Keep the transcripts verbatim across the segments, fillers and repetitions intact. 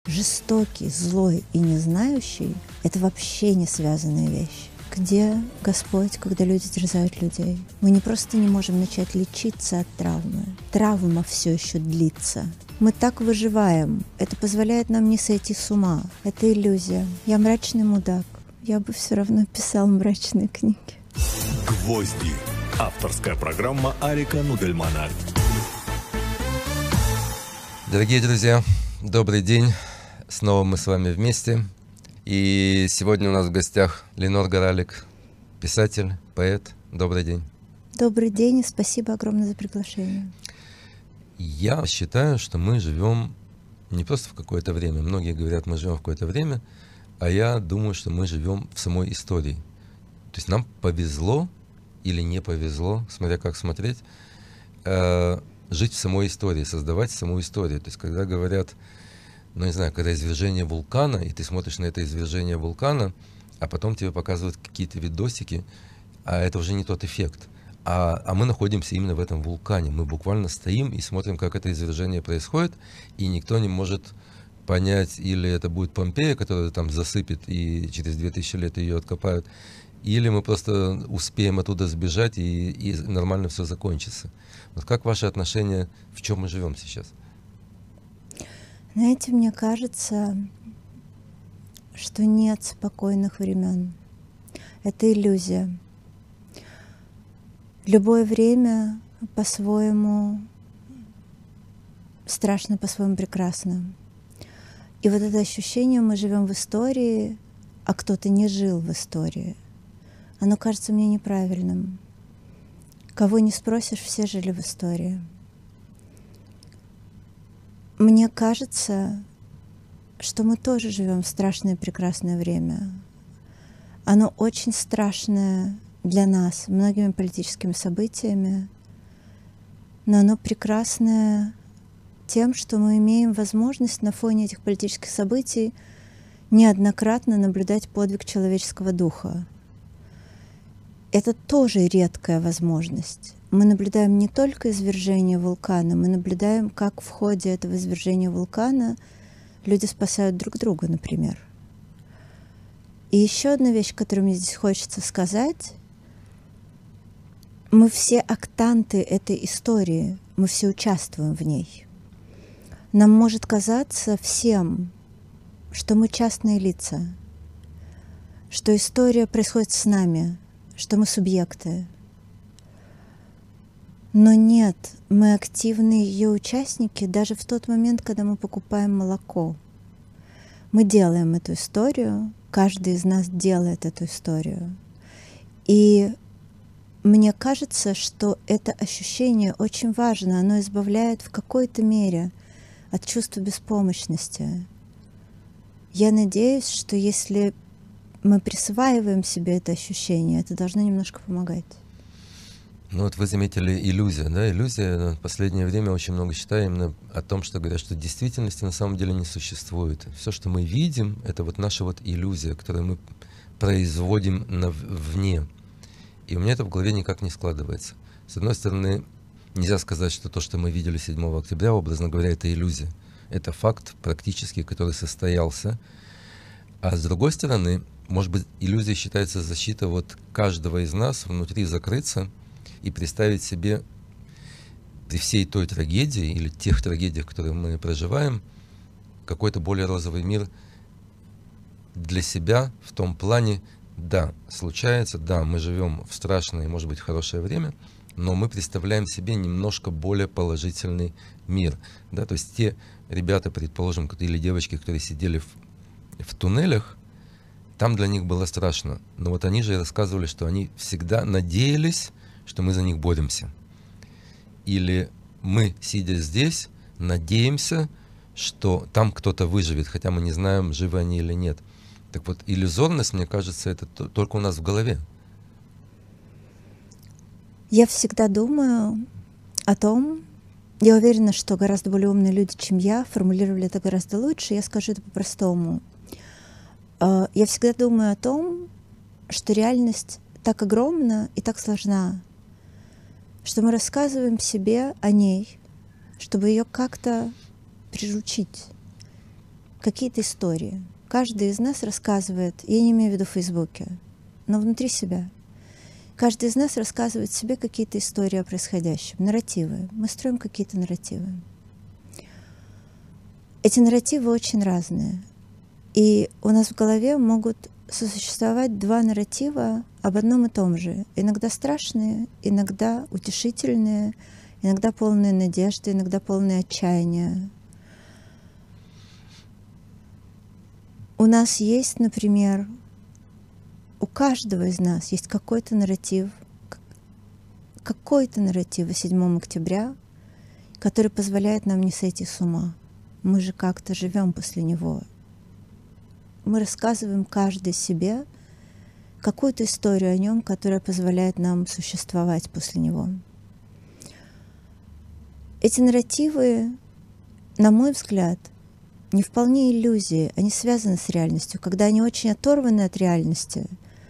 жестокий, злой и не знающий — это вообще не связанные вещи. Где Господь, когда люди терзают людей? Мы не просто не можем начать лечиться от травмы. Травма все еще длится. Мы так выживаем. Это позволяет нам не сойти с ума. Это иллюзия. Я мрачный мудак. Я бы все равно писал мрачные книги. «Гвозди». Авторская программа Арика Нудельмана. Дорогие друзья, добрый день. Снова мы с вами вместе. И сегодня у нас в гостях Ленор Горалик, писатель, поэт. Добрый день. Добрый день и спасибо огромное за приглашение. Я считаю, что мы живем не просто в какое-то время. Многие говорят, мы живем в какое-то время, а я думаю, что мы живем в самой истории. То есть нам повезло или не повезло, смотря как смотреть, э, жить в самой истории, создавать саму историю. То есть когда говорят, ну не знаю, когда извержение вулкана, и ты смотришь на это извержение вулкана, а потом тебе показывают какие-то видосики, а это уже не тот эффект. А, а мы находимся именно в этом вулкане. Мы буквально стоим и смотрим, как это извержение происходит, и никто не может понять, или это будет Помпея, которая там засыпет, и через две тысячи лет ее откопают, или мы просто успеем оттуда сбежать, и, и нормально все закончится. Вот как ваши отношения, в чем мы живем сейчас? Знаете, мне кажется, что нет спокойных времен. Это иллюзия. Любое время по-своему страшно, по-своему прекрасно. И вот это ощущение, мы живем в истории, а кто-то не жил в истории, оно кажется мне неправильным. Кого не спросишь, все жили в истории. Мне кажется, что мы тоже живем в страшное и прекрасное время. Оно очень страшное для нас, многими политическими событиями, но оно прекрасное тем, что мы имеем возможность на фоне этих политических событий неоднократно наблюдать подвиг человеческого духа. Это тоже редкая возможность. Мы наблюдаем не только извержение вулкана, мы наблюдаем, как в ходе этого извержения вулкана люди спасают друг друга, например. И еще одна вещь, которую мне здесь хочется сказать. Мы все актанты этой истории, мы все участвуем в ней. Нам может казаться всем, что мы частные лица, что история происходит с нами, что мы субъекты. Но нет, мы активные ее участники даже в тот момент, когда мы покупаем молоко. Мы делаем эту историю, каждый из нас делает эту историю. И мне кажется, что это ощущение очень важно, оно избавляет в какой-то мере от чувства беспомощности. Я надеюсь, что если мы присваиваем себе это ощущение, это должно немножко помогать. Ну вот вы заметили иллюзия, да? Иллюзия в последнее время очень много читаю именно о том, что говорят, что действительности на самом деле не существует. Все, что мы видим, это вот наша вот иллюзия, которую мы производим на, вне. И у меня это в голове никак не складывается. С одной стороны, нельзя сказать, что то, что мы видели седьмого октября, образно говоря, это иллюзия. Это факт практически, который состоялся. А с другой стороны, может быть, иллюзией считается защита вот каждого из нас внутри закрыться и представить себе при всей той трагедии или тех трагедиях, которые мы проживаем, какой-то более розовый мир для себя в том плане, да, случается, да, мы живем в страшное, может быть, хорошее время, но мы представляем себе немножко более положительный мир. Да? То есть те ребята, предположим, или девочки, которые сидели в, в туннелях, там для них было страшно. Но вот они же рассказывали, что они всегда надеялись, что мы за них боремся. Или мы, сидя здесь, надеемся, что там кто-то выживет, хотя мы не знаем, живы они или нет. Так вот, иллюзорность, мне кажется, это только у нас в голове. Я всегда думаю о том, я уверена, что гораздо более умные люди, чем я, формулировали это гораздо лучше, я скажу это по-простому. Я всегда думаю о том, что реальность так огромна и так сложна, что мы рассказываем себе о ней, чтобы ее как-то приручить. какие-то истории. Каждый из нас рассказывает, я не имею в виду в Фейсбуке, но внутри себя. Каждый из нас рассказывает себе какие-то истории о происходящем, нарративы. Мы строим какие-то нарративы. Эти нарративы очень разные. И у нас в голове могут сосуществовать два нарратива об одном и том же. Иногда страшные, иногда утешительные, иногда полные надежды, иногда полные отчаяния. У нас есть, например, у каждого из нас есть какой-то нарратив, какой-то нарратив о седьмого октября, который позволяет нам не сойти с ума. Мы же как-то живем после него. Мы рассказываем каждый себе какую-то историю о нем, которая позволяет нам существовать после него. Эти нарративы, на мой взгляд, не вполне иллюзии, они связаны с реальностью. Когда они очень оторваны от реальности,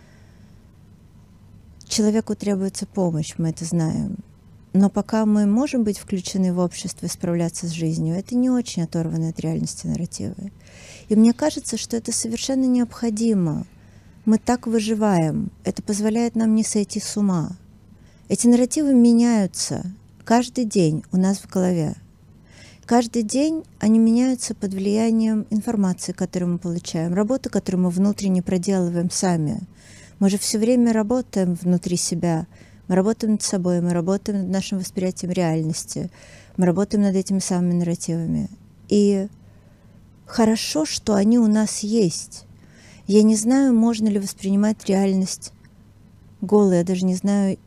человеку требуется помощь, мы это знаем. Но пока мы можем быть включены в общество и справляться с жизнью, это не очень оторваны от реальности нарративы. И мне кажется, что это совершенно необходимо. Мы так выживаем. Это позволяет нам не сойти с ума. Эти нарративы меняются каждый день у нас в голове. Каждый день они меняются под влиянием информации, которую мы получаем, работы, которую мы внутренне проделываем сами. Мы же все время работаем внутри себя. Мы работаем над собой, мы работаем над нашим восприятием реальности, мы работаем над этими самыми нарративами. И хорошо, что они у нас есть. Я не знаю, можно ли воспринимать реальность голой, я даже не знаю,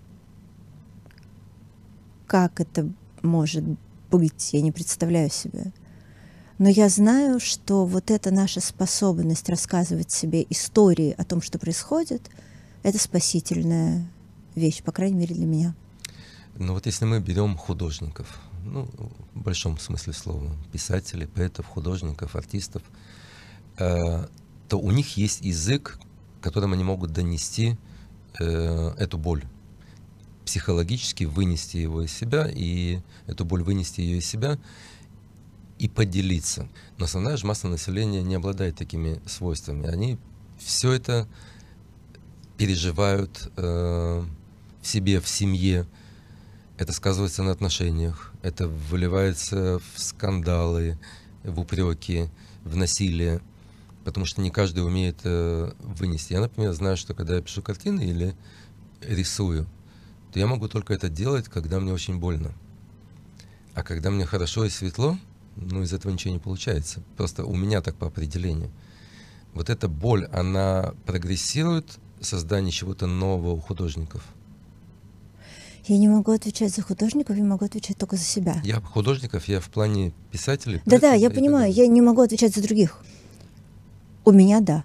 как это может быть, я не представляю себе. Но я знаю, что вот эта наша способность рассказывать себе истории о том, что происходит, это спасительная вещь, по крайней мере, для меня. Ну вот если мы берем художников, ну, в большом смысле слова, писателей, поэтов, художников, артистов, э, то у них есть язык, которым они могут донести э, эту боль, психологически вынести его из себя, и эту боль вынести ее из себя и поделиться. Но основная же масса населения не обладает такими свойствами. Они все это переживают э, в себе, в семье. Это сказывается на отношениях, это выливается в скандалы, в упреки, в насилие, потому что не каждый умеет э, вынести. Я, например, знаю, что когда я пишу картины или рисую, то я могу только это делать, когда мне очень больно. А когда мне хорошо и светло, ну, из этого ничего не получается. Просто у меня так по определению. Вот эта боль, она прогрессирует создание чего-то нового у художников. Я не могу отвечать за художников, я могу отвечать только за себя. Я художников, я в плане писателей. Да-да, я понимаю, я не могу отвечать за других. У меня да.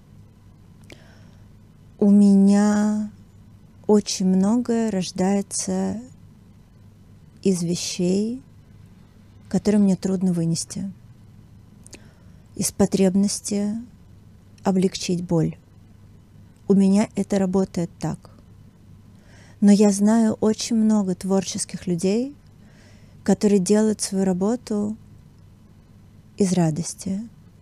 У меня очень многое рождается из вещей, которые мне трудно вынести. Из потребности облегчить боль. У меня это работает так. Но я знаю очень много творческих людей, которые делают свою работу из радости,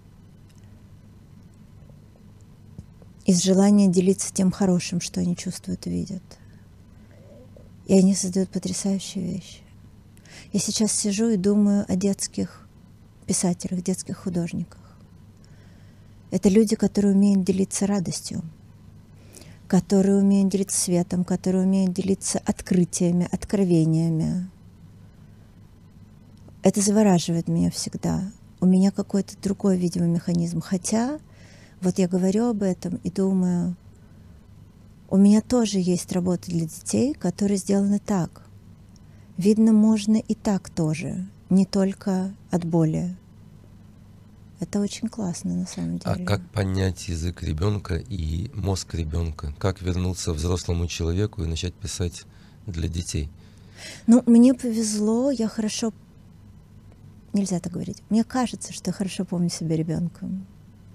из желания делиться тем хорошим, что они чувствуют и видят. И они создают потрясающие вещи. Я сейчас сижу и думаю о детских писателях, детских художниках. Это люди, которые умеют делиться радостью, которые умеют делиться светом, которые умеют делиться открытиями, откровениями. Это завораживает меня всегда. У меня какой-то другой, видимо, механизм. Хотя, вот я говорю об этом и думаю, у меня тоже есть работы для детей, которые сделаны так. Видно, можно и так тоже, не только от боли. Это очень классно, на самом деле. А как понять язык ребенка и мозг ребенка? Как вернуться взрослому человеку и начать писать для детей? Ну, мне повезло, я хорошо... Нельзя так говорить. Мне кажется, что я хорошо помню себя ребенком.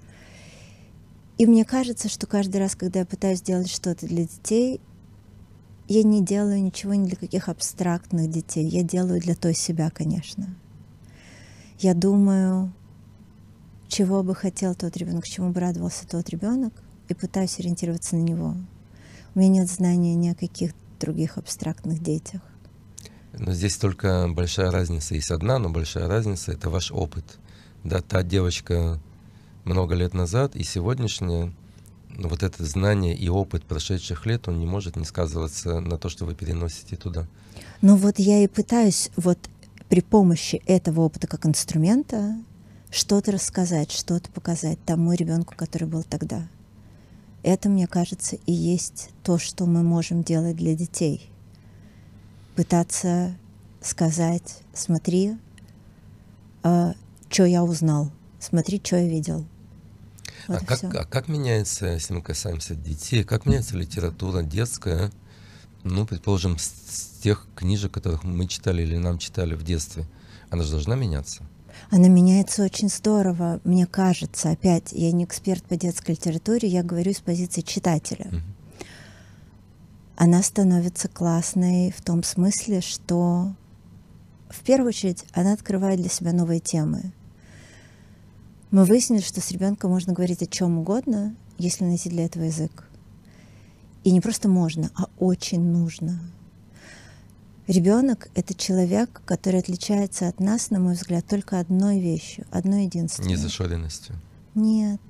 И мне кажется, что каждый раз, когда я пытаюсь делать что-то для детей, я не делаю ничего ни для каких абстрактных детей. Я делаю для той себя, конечно. Я думаю... чего бы хотел тот ребенок, чему бы радовался тот ребенок, и пытаюсь ориентироваться на него. У меня нет знания ни о каких других абстрактных детях. Но здесь только большая разница. Есть одна, но большая разница — это ваш опыт. Да, та девочка много лет назад и сегодняшняя, ну, вот это знание и опыт прошедших лет, он не может не сказываться на то, что вы переносите туда. Ну вот я и пытаюсь вот при помощи этого опыта как инструмента что-то рассказать, что-то показать тому ребенку, который был тогда. Это, мне кажется, и есть то, что мы можем делать для детей. Пытаться сказать: смотри, э, что я узнал, смотри, что я видел. Вот а, как, а как меняется, если мы касаемся детей, как меняется литература детская, ну, предположим, с, с тех книжек, которых мы читали или нам читали в детстве? Она же должна меняться. Она меняется очень здорово, мне кажется. Опять, я не эксперт по детской литературе, я говорю с позиции читателя. Mm-hmm. Она становится классной в том смысле, что в первую очередь она открывает для себя новые темы. Мы выяснили, что с ребенком можно говорить о чем угодно, если найти для этого язык. И не просто можно, а очень нужно. Ребенок — это человек, который отличается от нас, на мой взгляд, только одной вещью, одной единственной. Незашоренностью. Нет.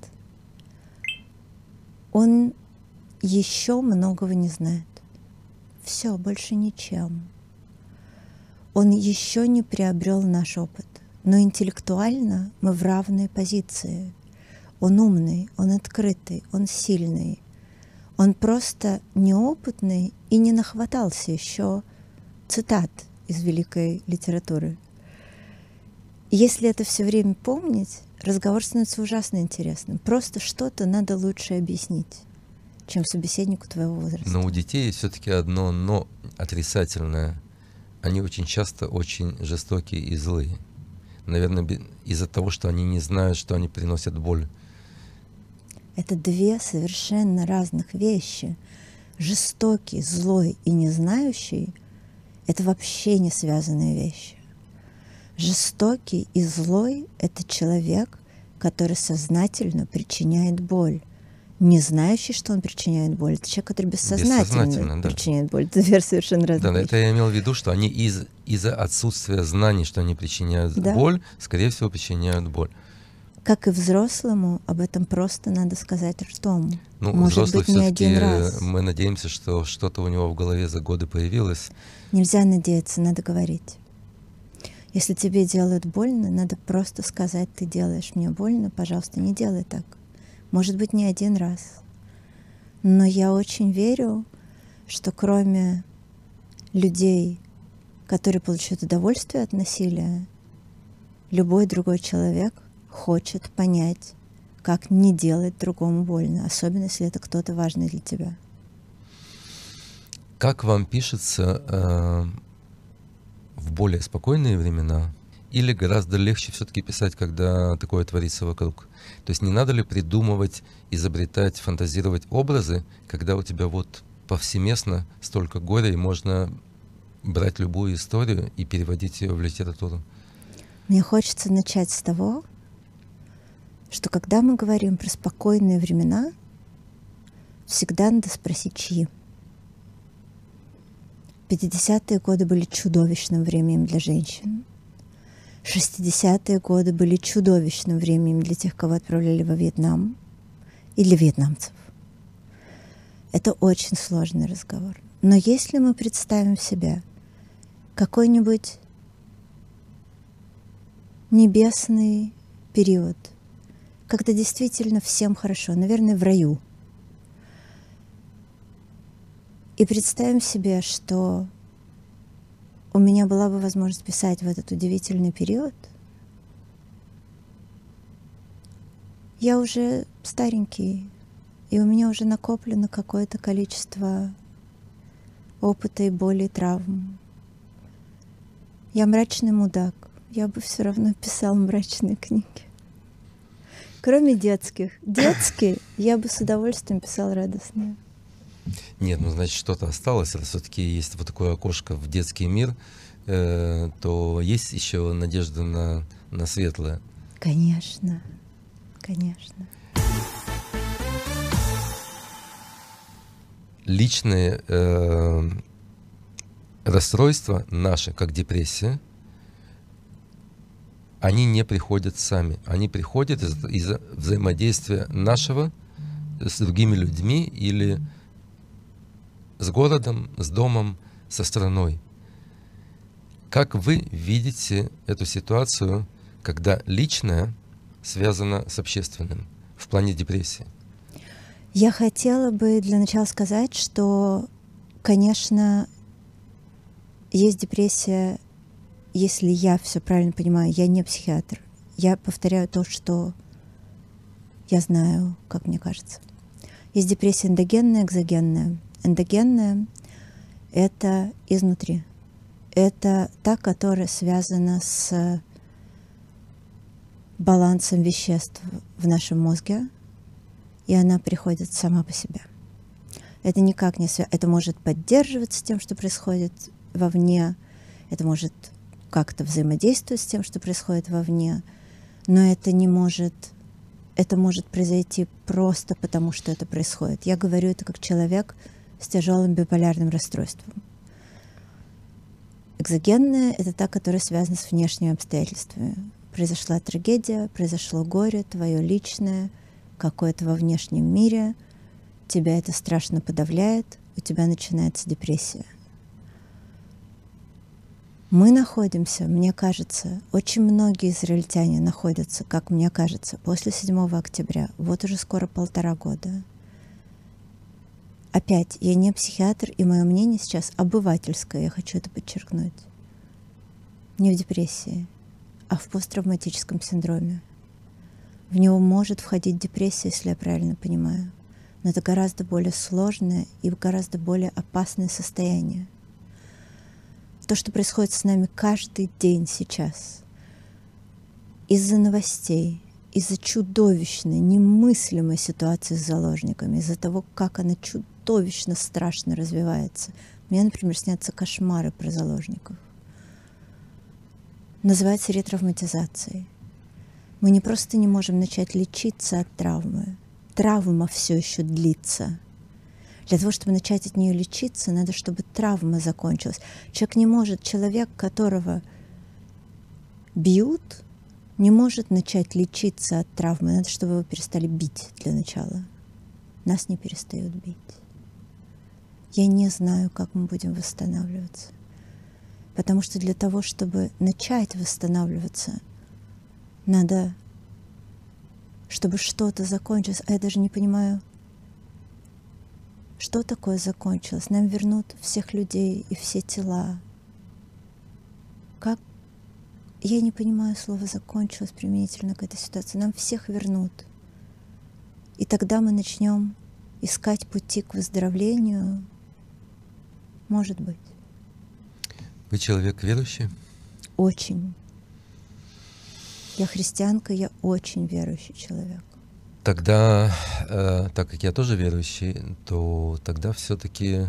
Он еще многого не знает. Все, больше ничем. Он еще не приобрел наш опыт. Но интеллектуально мы в равной позиции. Он умный, он открытый, он сильный. Он просто неопытный и не нахватался еще цитат из великой литературы. И если это все время помнить, разговор становится ужасно интересным. Просто что-то надо лучше объяснить, чем собеседнику твоего возраста. Но у детей все-таки одно «но» отрицательное. Они очень часто очень жестокие и злые. Наверное, из-за того, что они не знают, что они приносят боль. Это две совершенно разных вещи. Жестокий, злой и незнающий — это вообще не связанные вещи. Жестокий и злой — это человек, который сознательно причиняет боль. Не знающий, что он причиняет боль, это человек, который бессознательно, бессознательно причиняет да. боль. Это две совершенно разные Да, вещи. Это я имел в виду, что они из, из-за отсутствия знаний, что они причиняют да. боль, скорее всего, причиняют боль. Как и взрослому, об этом просто надо сказать ртом. Ну, может быть, не один раз. Мы надеемся, что что-то у него в голове за годы появилось. Нельзя надеяться, надо говорить. Если тебе делают больно, надо просто сказать: ты делаешь мне больно, пожалуйста, не делай так. Может быть, не один раз. Но я очень верю, что кроме людей, которые получают удовольствие от насилия, любой другой человек хочет понять, как не делать другому больно, особенно если это кто-то важный для тебя. Как вам пишется э, в более спокойные времена? Или гораздо легче все-таки писать, когда такое творится вокруг? То есть не надо ли придумывать, изобретать, фантазировать образы, когда у тебя вот повсеместно столько горя, и можно брать любую историю и переводить ее в литературу? Мне хочется начать с того, что когда мы говорим про спокойные времена, всегда надо спросить, чьи. пятидесятые годы были чудовищным временем для женщин. шестидесятые годы были чудовищным временем для тех, кого отправляли во Вьетнам, и для вьетнамцев. Это очень сложный разговор. Но если мы представим себе какой-нибудь небесный период, когда действительно всем хорошо, наверное, в раю, и представим себе, что у меня была бы возможность писать в этот удивительный период, я уже старенький, и у меня уже накоплено какое-то количество опыта и боли, и травм. Я мрачный мудак, я бы все равно писал мрачные книги. Кроме детских. Детские я бы с удовольствием писал радостные. Нет, ну значит, что-то осталось. Раз все-таки есть вот такое окошко в детский мир, э, то есть еще надежда на, на светлое. Конечно. Конечно. Личные э, расстройства наши, как депрессия, они не приходят сами. Они приходят из- из-за взаимодействия нашего с другими людьми или с городом, с домом, со страной. Как вы видите эту ситуацию, когда личное связано с общественным в плане депрессии? Я хотела бы для начала сказать, что, конечно, есть депрессия, если я все правильно понимаю, я не психиатр. Я повторяю то, что я знаю, как мне кажется. Есть депрессия эндогенная, экзогенная. Эндогенная — это изнутри. Это та, которая связана с балансом веществ в нашем мозге, и она приходит сама по себе. Это никак не связано. Это может поддерживаться тем, что происходит вовне, это может как-то взаимодействовать с тем, что происходит вовне, но это не может, это может произойти просто потому, что это происходит. Я говорю это как человек с тяжелым биполярным расстройством. Экзогенная — это та, которая связана с внешними обстоятельствами. Произошла трагедия, произошло горе, твое личное, какое-то во внешнем мире, тебя это страшно подавляет, у тебя начинается депрессия. Мы находимся, мне кажется, очень многие израильтяне находятся, как мне кажется, после седьмого октября, вот уже скоро полтора года. Опять, я не психиатр, и мое мнение сейчас обывательское, я хочу это подчеркнуть. Не в депрессии, а в посттравматическом синдроме. В него может входить депрессия, если я правильно понимаю. Но это гораздо более сложное и гораздо более опасное состояние. То, что происходит с нами каждый день сейчас, из-за новостей, из-за чудовищной, немыслимой ситуации с заложниками, из-за того, как она чудовищно страшно развивается. Мне, например, снятся кошмары про заложников. Называется ретравматизацией. Мы не просто не можем начать лечиться от травмы. Травма все еще длится. Для того, чтобы начать от нее лечиться, надо, чтобы травма закончилась. Человек не может, человек, которого бьют, не может начать лечиться от травмы. Надо, чтобы его перестали бить для начала. Нас не перестают бить. Я не знаю, как мы будем восстанавливаться. Потому что для того, чтобы начать восстанавливаться, надо, чтобы что-то закончилось. А я даже не понимаю, что такое закончилось. Нам вернут всех людей и все тела. Как? Я не понимаю слова «закончилось» применительно к этой ситуации. Нам всех вернут. И тогда мы начнем искать пути к выздоровлению. Может быть. Вы человек верующий? Очень. Я христианка, я очень верующий человек. Тогда, э, так как я тоже верующий, то тогда все-таки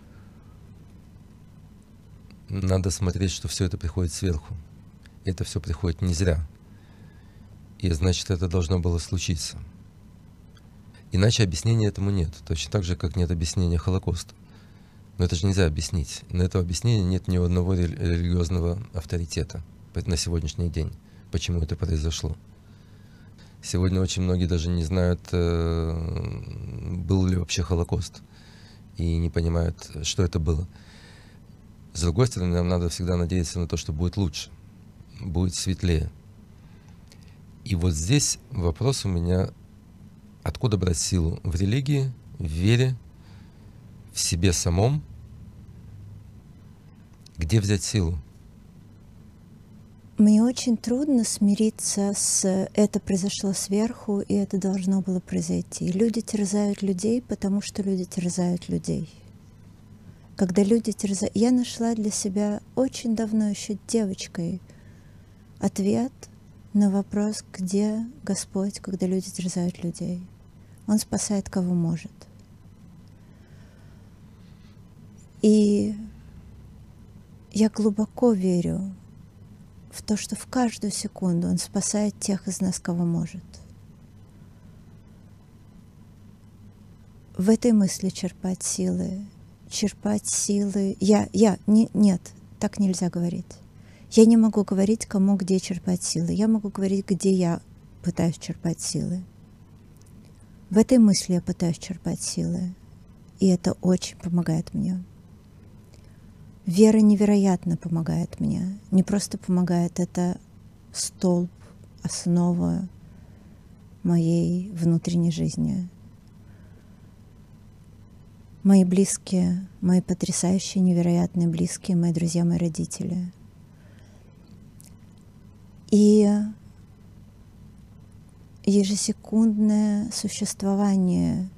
надо смотреть, что все это приходит сверху. Это все приходит не зря. И значит, это должно было случиться. Иначе объяснения этому нет. Точно так же, как нет объяснения Холокоста. Но это же нельзя объяснить. На это объяснение нет ни одного религиозного авторитета на сегодняшний день, почему это произошло. Сегодня очень многие даже не знают, был ли вообще Холокост, и не понимают, что это было. С другой стороны, нам надо всегда надеяться на то, что будет лучше, будет светлее. И вот здесь вопрос у меня, откуда брать силу? В религии, в вере, в себе самом? Где взять силу? Мне очень трудно смириться с «это произошло сверху, и это должно было произойти». Люди терзают людей, потому что люди терзают людей. Когда люди терзают... Я нашла для себя очень давно, еще девочкой, ответ на вопрос, где Господь, когда люди терзают людей. Он спасает, кого может. И я глубоко верю в то, что в каждую секунду Он спасает тех из нас, кого может. в этой мысли черпать силы, черпать силы. Я, я, не, нет, так нельзя говорить. Я не могу говорить, кому где черпать силы. Я могу говорить, где я пытаюсь черпать силы. В этой мысли я пытаюсь черпать силы, и это очень помогает мне. Вера невероятно помогает мне. Не просто помогает, это столб, основа моей внутренней жизни. Мои близкие, мои потрясающие, невероятные близкие, мои друзья, мои родители. И ежесекундное существование,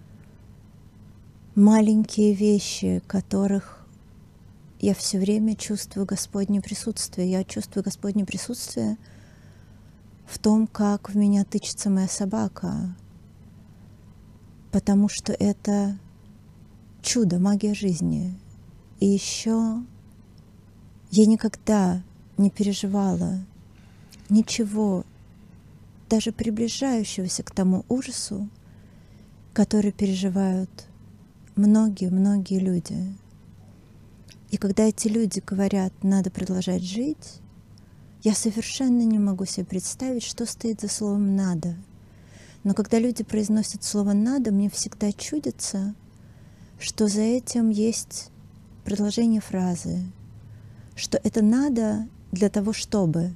маленькие вещи, которых я все время чувствую Господне присутствие. Я чувствую Господне присутствие в том, как в меня тычется моя собака, потому что это чудо, магия жизни. И еще я никогда не переживала ничего, даже приближающегося к тому ужасу, который переживают многие-многие люди. И когда эти люди говорят, надо продолжать жить, я совершенно не могу себе представить, что стоит за словом «надо». Но когда люди произносят слово «надо», мне всегда чудится, что за этим есть продолжение фразы, что это надо для того, чтобы.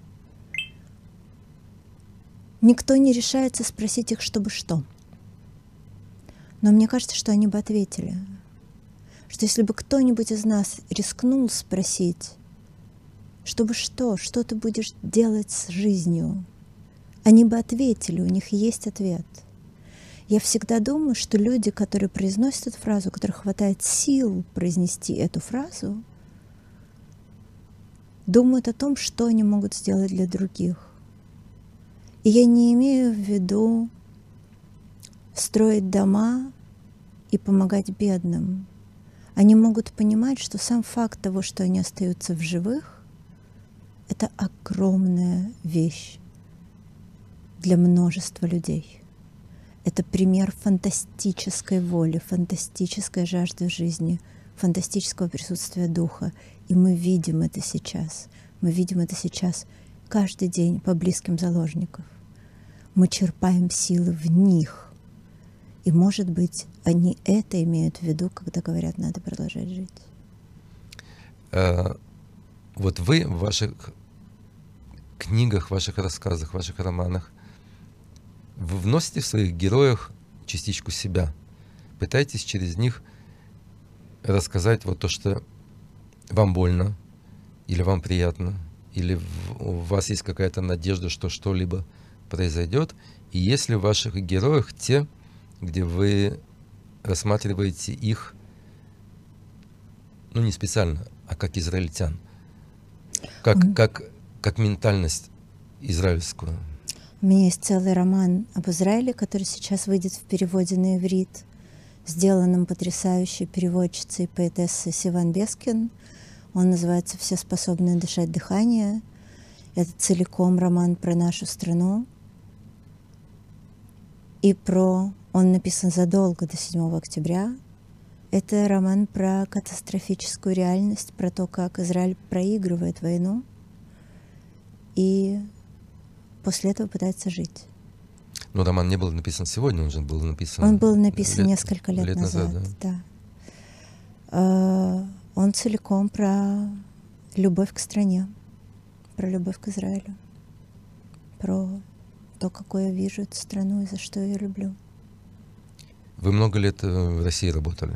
Никто не решается спросить их, чтобы что. Но мне кажется, что они бы ответили, что если бы кто-нибудь из нас рискнул спросить, чтобы что, что ты будешь делать с жизнью, они бы ответили, у них есть ответ. Я всегда думаю, что люди, которые произносят эту фразу, у которых хватает сил произнести эту фразу, думают о том, что они могут сделать для других. И я не имею в виду строить дома и помогать бедным. Они могут понимать, что сам факт того, что они остаются в живых, это огромная вещь для множества людей. Это пример фантастической воли, фантастической жажды жизни, фантастического присутствия духа. И мы видим это сейчас. Мы видим это сейчас каждый день по близким заложников. Мы черпаем силы в них. И, может быть, они это имеют в виду, когда говорят, надо продолжать жить. А, вот вы в ваших книгах, в ваших рассказах, в ваших романах вы вносите в своих героях частичку себя. Пытаетесь через них рассказать вот то, что вам больно, или вам приятно, или в, у вас есть какая-то надежда, что что-либо произойдет. И если в ваших героях те, где вы рассматриваете их, ну не специально, а как израильтян, как, mm-hmm. как, как ментальность израильскую. У меня есть целый роман об Израиле, который сейчас выйдет в переводе на иврит, сделанном потрясающей переводчицей и поэтессой Сиван Бескин. Он называется «Все способны дышать дыхание». Это целиком роман про нашу страну. И про... Он написан задолго до седьмого октября. Это роман про катастрофическую реальность, про то, как Израиль проигрывает войну и после этого пытается жить. Но роман не был написан сегодня, он же был написан... Он был написан лет, несколько лет, лет назад, назад да. да. Он целиком про любовь к стране, про любовь к Израилю, про то, какой я вижу эту страну и за что я ее люблю. Вы много лет в России работали.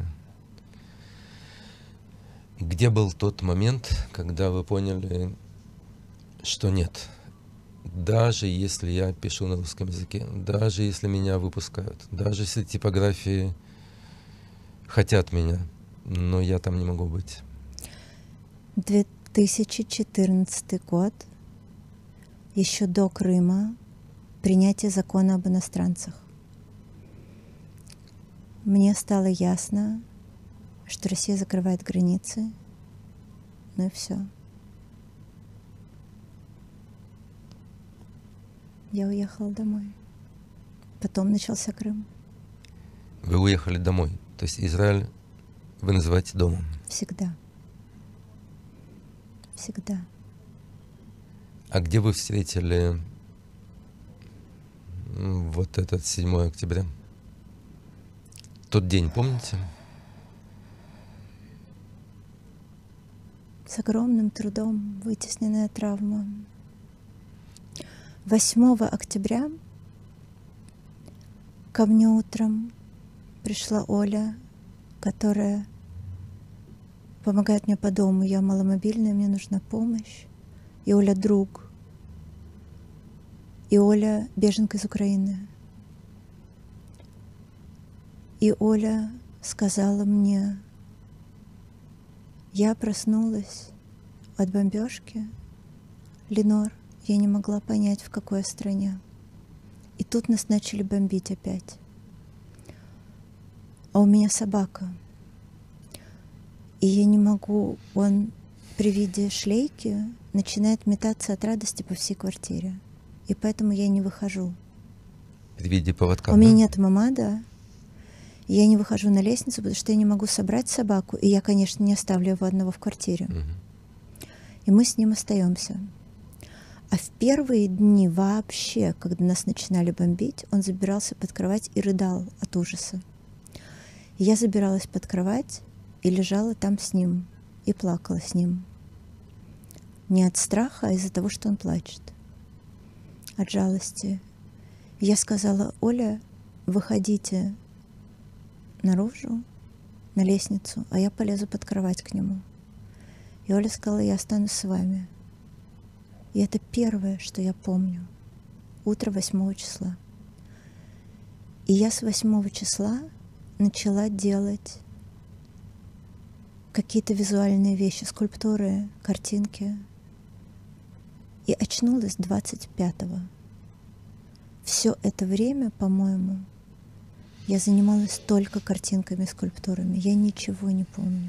Где был тот момент, когда вы поняли, что нет? Даже если я пишу на русском языке, даже если меня выпускают, даже если типографии хотят меня, но я там не могу быть. две тысячи четырнадцатый год, еще до Крыма, принятие закона об иностранцах. Мне стало ясно, что Россия закрывает границы, ну и все. Я уехала домой. Потом начался Крым. вы уехали домой. То есть Израиль вы называете домом. Всегда. Всегда. А где вы встретили вот этот седьмое октября? Тот день, помните? С огромным трудом, вытесненная травма. восьмого октября ко мне утром пришла Оля, которая помогает мне по дому. Я маломобильная, мне нужна помощь. И Оля друг. И Оля беженка из Украины. И Оля сказала мне: я проснулась от бомбежки, Ленор, я не могла понять, в какой стране. И тут нас начали бомбить опять. А у меня собака. И я не могу, он при виде шлейки начинает метаться от радости по всей квартире. И поэтому я не выхожу. При виде поводка. У меня нет мамада. Я не выхожу на лестницу, потому что я не могу собрать собаку. И я, конечно, не оставлю его одного в квартире. Угу. И мы с ним остаемся. А в первые дни вообще, когда нас начинали бомбить, он забирался под кровать и рыдал от ужаса. И я забиралась под кровать и лежала там с ним. И плакала с ним. Не от страха, а из-за того, что он плачет. От жалости. И я сказала: Оля, выходите наружу, на лестницу, а я полезу под кровать к нему. И Оля сказала: я останусь с вами. И это первое, что я помню. Утро восьмого числа. И я с восьмого числа начала делать какие-то визуальные вещи, скульптуры, картинки. И очнулась двадцать пятого. Все это время, по-моему, я занималась только картинками, скульптурами. Я ничего не помню.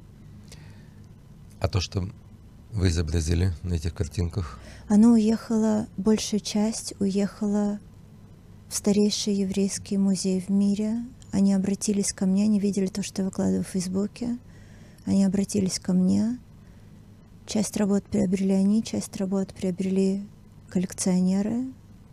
А то, что вы изобразили на этих картинках? Оно уехало, большая часть уехала в старейший еврейский музей в мире. Они обратились ко мне, они видели то, что я выкладываю в Фейсбуке. Они обратились ко мне. Часть работ приобрели они, часть работ приобрели коллекционеры.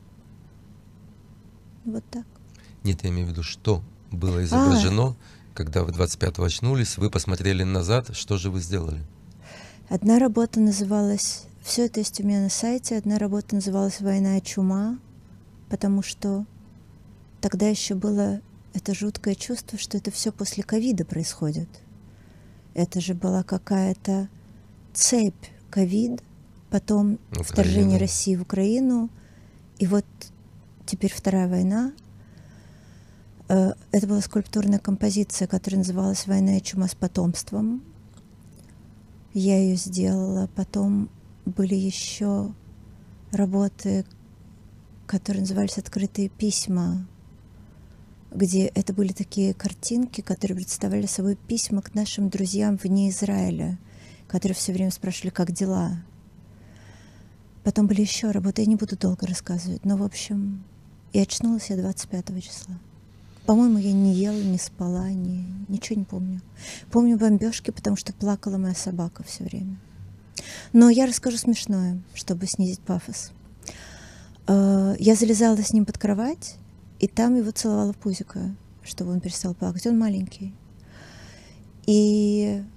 Вот так. Нет, я имею в виду, что было изображено, а. когда вы двадцать пятого очнулись, вы посмотрели назад, что же вы сделали? Одна работа называлась, все это есть у меня на сайте, одна работа называлась «Война и чума», потому что тогда еще было это жуткое чувство, что это все после ковида происходит. Это же была какая-то цепь. Ковид, потом Украина. Вторжение России в Украину, и вот теперь вторая война. Это была скульптурная композиция, которая называлась «Война и чума с потомством». Я ее сделала. Потом были еще работы, которые назывались «Открытые письма», где это были такие картинки, которые представляли собой письма к нашим друзьям вне Израиля, которые все время спрашивали, как дела. Потом были еще работы, я не буду долго рассказывать, но, в общем, и очнулась я двадцать пятого числа. По-моему, я не ела, не спала, не, ничего не помню. Помню бомбежки, потому что плакала моя собака все время. Но я расскажу смешное, чтобы снизить пафос. Я залезала с ним под кровать, и там его целовала в пузико, чтобы он перестал плакать. Он маленький. И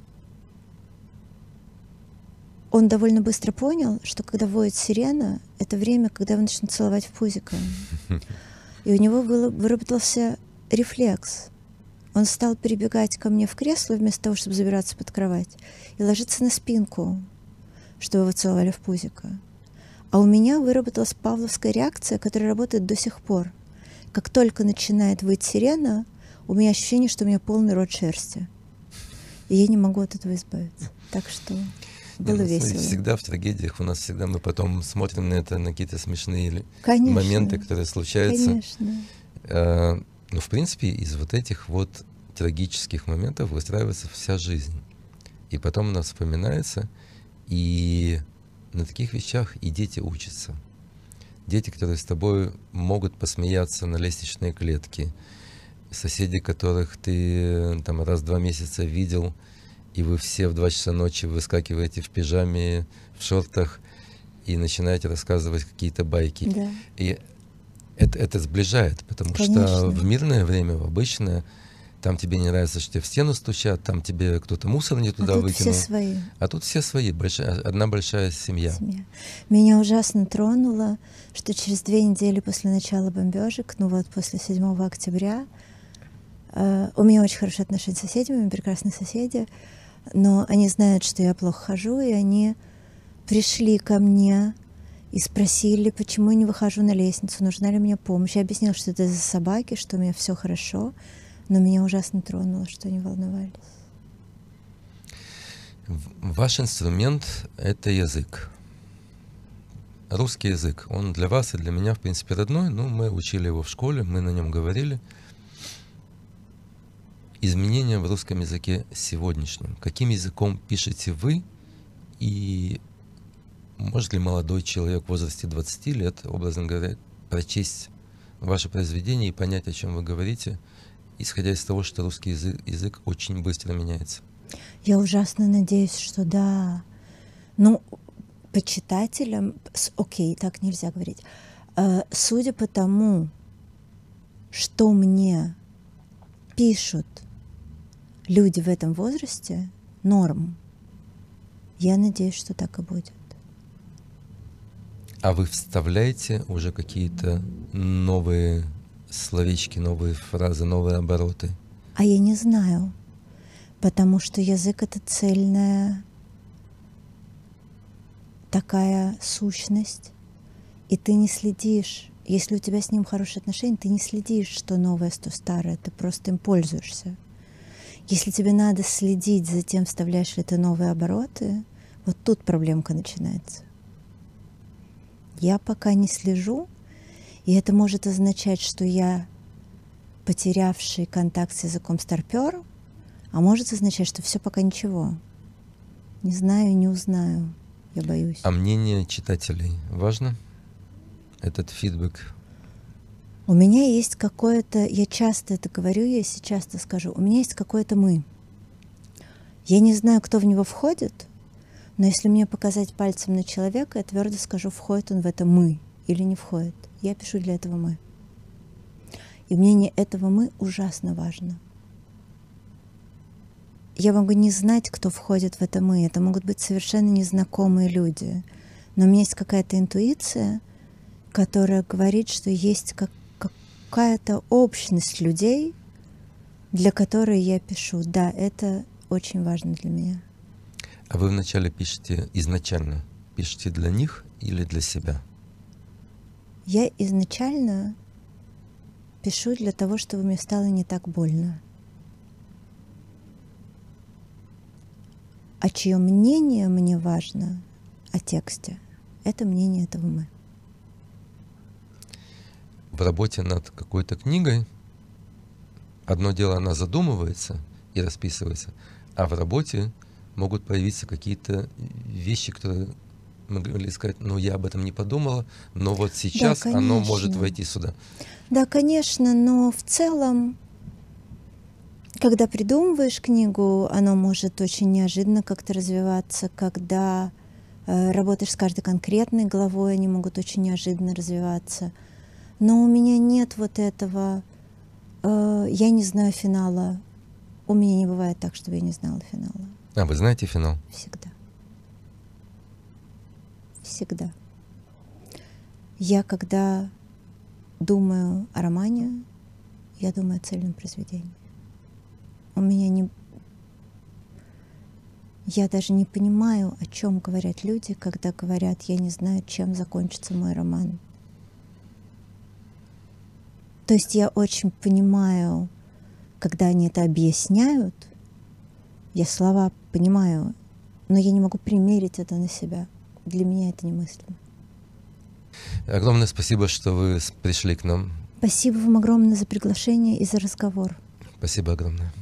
он довольно быстро понял, что когда воет сирена, это время, когда его начнут целовать в пузико. И у него выработался рефлекс. Он стал перебегать ко мне в кресло вместо того, чтобы забираться под кровать, и ложиться на спинку, чтобы его целовали в пузико. А у меня выработалась павловская реакция, которая работает до сих пор. Как только начинает выть сирена, у меня ощущение, что у меня полный рот шерсти. И я не могу от этого избавиться. Так что было Не, ну, весело. Смотри, всегда в трагедиях у нас всегда мы потом смотрим на это, на какие-то смешные Конечно. моменты, которые случаются. Конечно. А, но в принципе из вот этих вот трагических моментов выстраивается вся жизнь. И потом она вспоминается, и на таких вещах и дети учатся. Дети, которые с тобой могут посмеяться на лестничной клетке, соседи, которых ты там раз в два месяца видел, и вы все в два часа ночи выскакиваете в пижаме, в шортах и начинаете рассказывать какие-то байки. Да. И это, это сближает, потому Конечно. что в мирное время, в обычное, там тебе не нравится, что тебе в стену стучат, там тебе кто-то мусор не туда а тут выкинул. все свои. А тут все свои, большая, одна большая семья. семья. Меня ужасно тронуло, что через две недели после начала бомбежек, ну вот после седьмого октября, э, у меня очень хорошие отношения с соседями, у меня прекрасные соседи, но они знают, что я плохо хожу, и они пришли ко мне и спросили, почему я не выхожу на лестницу, нужна ли мне помощь. Я объяснила, что это из-за собаки, что у меня все хорошо, но меня ужасно тронуло, что они волновались. Ваш инструмент — это язык. Русский язык. Он для вас и для меня, в принципе, родной, но мы учили его в школе, мы на нем говорили. Изменения в русском языке сегодняшнем. Каким языком пишете вы? И может ли молодой человек в возрасте двадцати лет, образно говоря, прочесть ваше произведение и понять, о чем вы говорите, исходя из того, что русский язык, язык очень быстро меняется? Я ужасно надеюсь, что да. Ну, по читателям, окей, так нельзя говорить. Судя по тому, что мне пишут люди в этом возрасте, норм. Я надеюсь, что так и будет. А вы вставляете уже какие-то новые словечки, новые фразы, новые обороты? А я не знаю, потому что язык — это цельная такая сущность, и ты не следишь. Если у тебя с ним хорошие отношения, ты не следишь, что новое, что старое, ты просто им пользуешься. Если тебе надо следить за тем, вставляешь ли ты новые обороты, вот тут проблемка начинается. Я пока не слежу, и это может означать, что я потерявший контакт с языком старпер, а может означать, что все пока ничего. Не знаю, не узнаю. Я боюсь. А мнение читателей важно? Этот фидбэк? У меня есть какое-то, я часто это говорю, я если часто скажу, у меня есть какое-то «мы». Я не знаю, кто в него входит, но если мне показать пальцем на человека, я твердо скажу, входит он в это «мы» или не входит. Я пишу для этого «мы». И мнение этого «мы» ужасно важно. Я могу не знать, кто входит в это «мы». Это могут быть совершенно незнакомые люди. Но у меня есть какая-то интуиция, которая говорит, что есть как, какая-то общность людей, для которой я пишу. Да, это очень важно для меня. А вы вначале пишете, изначально пишете для них или для себя? Я изначально пишу для того, чтобы мне стало не так больно. А чье мнение мне важно о тексте, это мнение этого «мы». В работе над какой-то книгой одно дело, она задумывается и расписывается, а в работе могут появиться какие-то вещи, которые мы говорили сказать, ну я об этом не подумала, но вот сейчас да, оно может войти сюда. Да, конечно, но в целом, когда придумываешь книгу, оно может очень неожиданно как-то развиваться, когда э, работаешь с каждой конкретной главой, они могут очень неожиданно развиваться. Но у меня нет вот этого, э, я не знаю финала. У меня не бывает так, чтобы я не знала финала. А, вы знаете финал? Всегда. Всегда. Я, когда думаю о романе, я думаю о цельном произведении. У меня не... Я даже не понимаю, о чем говорят люди, когда говорят, я не знаю, чем закончится мой роман. То есть я очень понимаю, когда они это объясняют, я слова понимаю, но я не могу примерить это на себя. Для меня это немыслимо. Огромное спасибо, что вы пришли к нам. Спасибо вам огромное за приглашение и за разговор. Спасибо огромное.